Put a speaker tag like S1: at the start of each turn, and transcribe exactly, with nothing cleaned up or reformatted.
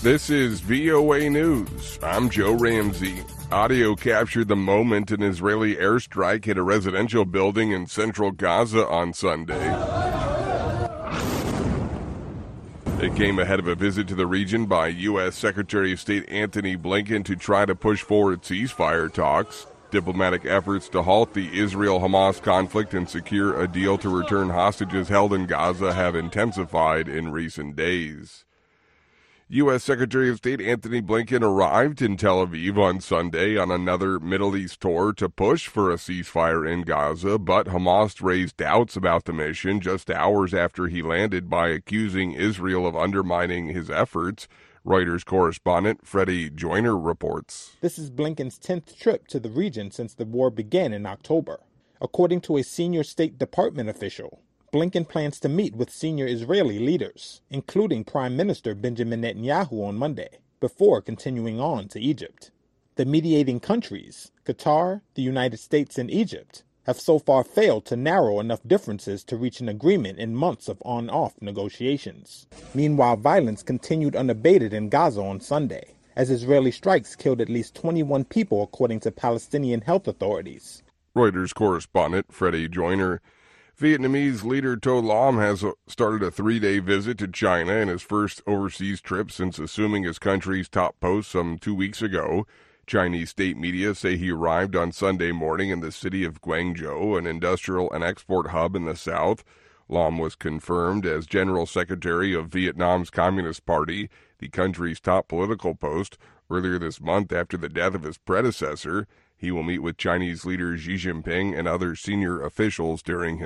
S1: This is V O A News. I'm Joe Ramsey. Audio captured the moment an Israeli airstrike hit a residential building in central Gaza on Sunday. It came ahead of a visit to the region by U S Secretary of State Antony Blinken to try to push forward ceasefire talks. Diplomatic efforts to halt the Israel-Hamas conflict and secure a deal to return hostages held in Gaza have intensified in recent days. U S Secretary of State Antony Blinken arrived in Tel Aviv on Sunday on another Middle East tour to push for a ceasefire in Gaza, but Hamas raised doubts about the mission just hours after he landed by accusing Israel of undermining his efforts. Reuters correspondent Freddie Joyner reports.
S2: This is Blinken's tenth trip to the region since the war began in October. According to a senior State Department official, Blinken plans to meet with senior Israeli leaders, including Prime Minister Benjamin Netanyahu on Monday, before continuing on to Egypt. The mediating countries, Qatar, the United States, and Egypt, have so far failed to narrow enough differences to reach an agreement in months of on-off negotiations. Meanwhile, violence continued unabated in Gaza on Sunday, as Israeli strikes killed at least twenty-one people according to Palestinian health authorities.
S1: Reuters correspondent Freddie Joyner. Vietnamese leader To Lam has started a three-day visit to China in his first overseas trip since assuming his country's top post some two weeks ago. Chinese state media say he arrived on Sunday morning in the city of Guangzhou, an industrial and export hub in the south. Lam was confirmed as General Secretary of Vietnam's Communist Party, the country's top political post, earlier this month after the death of his predecessor. He will meet with Chinese leader Xi Jinping and other senior officials during his